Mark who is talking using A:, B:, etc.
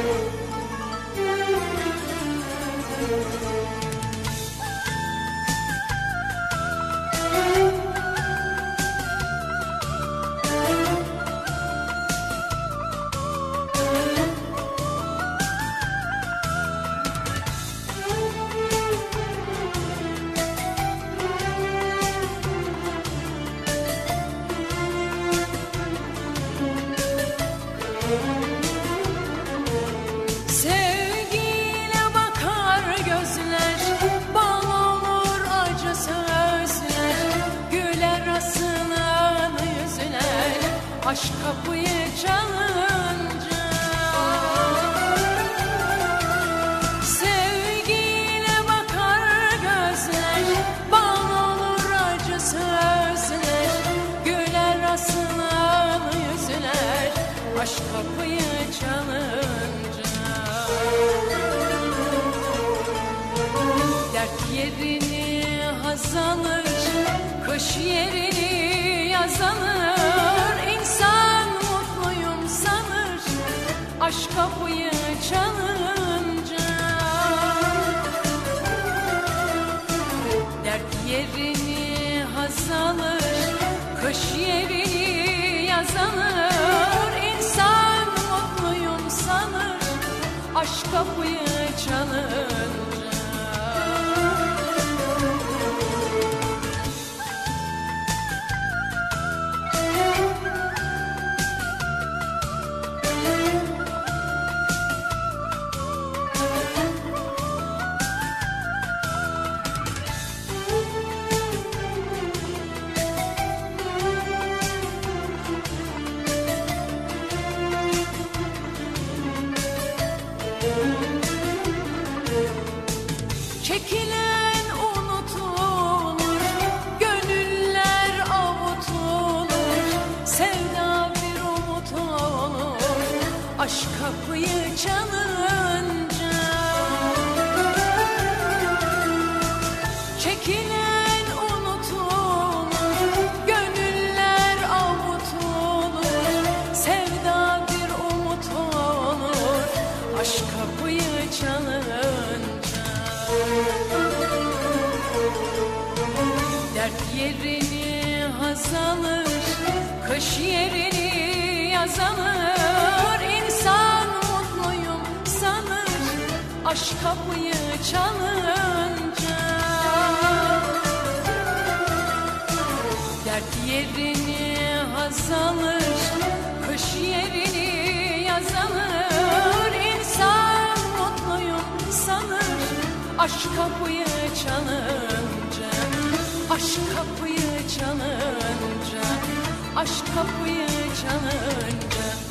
A: Sevgiyle bakar gözler, bal olur acı sözler, güler asılan yüzler, aşk kapıyı çalınca. Sevgiyle bakar gözler, bal olur acı sözler, güler asılan yüzler, aşk kapıyı çalınca. Dert yerini haz alır, kış yerini yaz alır, İnsan mutluyum sanır, aşk kapıyı çalınca. Dert yerini haz alır, kış yerini yaz alır, İnsan mutluyum sanır, aşk kapıyı çalınca. Çekilen unutulur, gönüller avutulur, sevda bir umut olur, aşk kapıyı çalınca. Çekilen unutulur, gönüller avutulur, sevda bir umut olur, aşk kapıyı çalınca. Dert yerini haz alır, kış yerini yaz alır, İnsan mutluyum sanır, aşk kapıyı çalınca. Dert yerini haz alır, kış yerini yaz alır, İnsan mutluyum sanır, aşk kapıyı çalınca. Aşk kapıyı çalınca, aşk kapıyı çalınca.